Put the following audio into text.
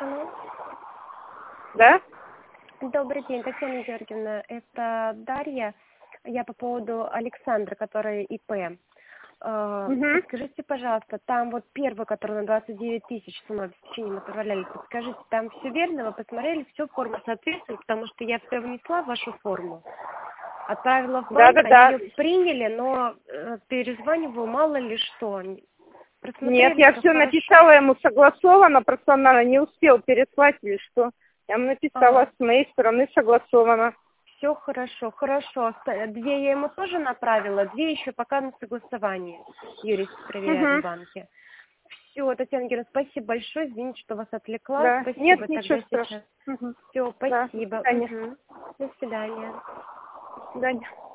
Алло. Да? Добрый день, Татьяна Георгиевна. Это Дарья. Я по поводу Александра, который ИП. Скажите, пожалуйста, там вот первый, который на 29 тысяч сумма обеспечения мы отправляли, подскажите, там все верно, вы посмотрели, все, форма соответствует, потому что я все внесла в вашу форму, отправила в банк, они ее приняли, но перезваниваю, мало ли что. Нет, я все написала ему согласованно, просто он, наверное, не успел переслать или что. Я ему написала с моей стороны согласованно. Все хорошо, хорошо. 2 я ему тоже направила, 2 еще пока на согласовании. Юрист проверяет в банке. Все, Татьяна Георгиевна, спасибо большое. Извините, что вас отвлекла. Да. Спасибо. Нет, ничего страшного. Все, спасибо. Да, до свидания. До свидания. До свидания.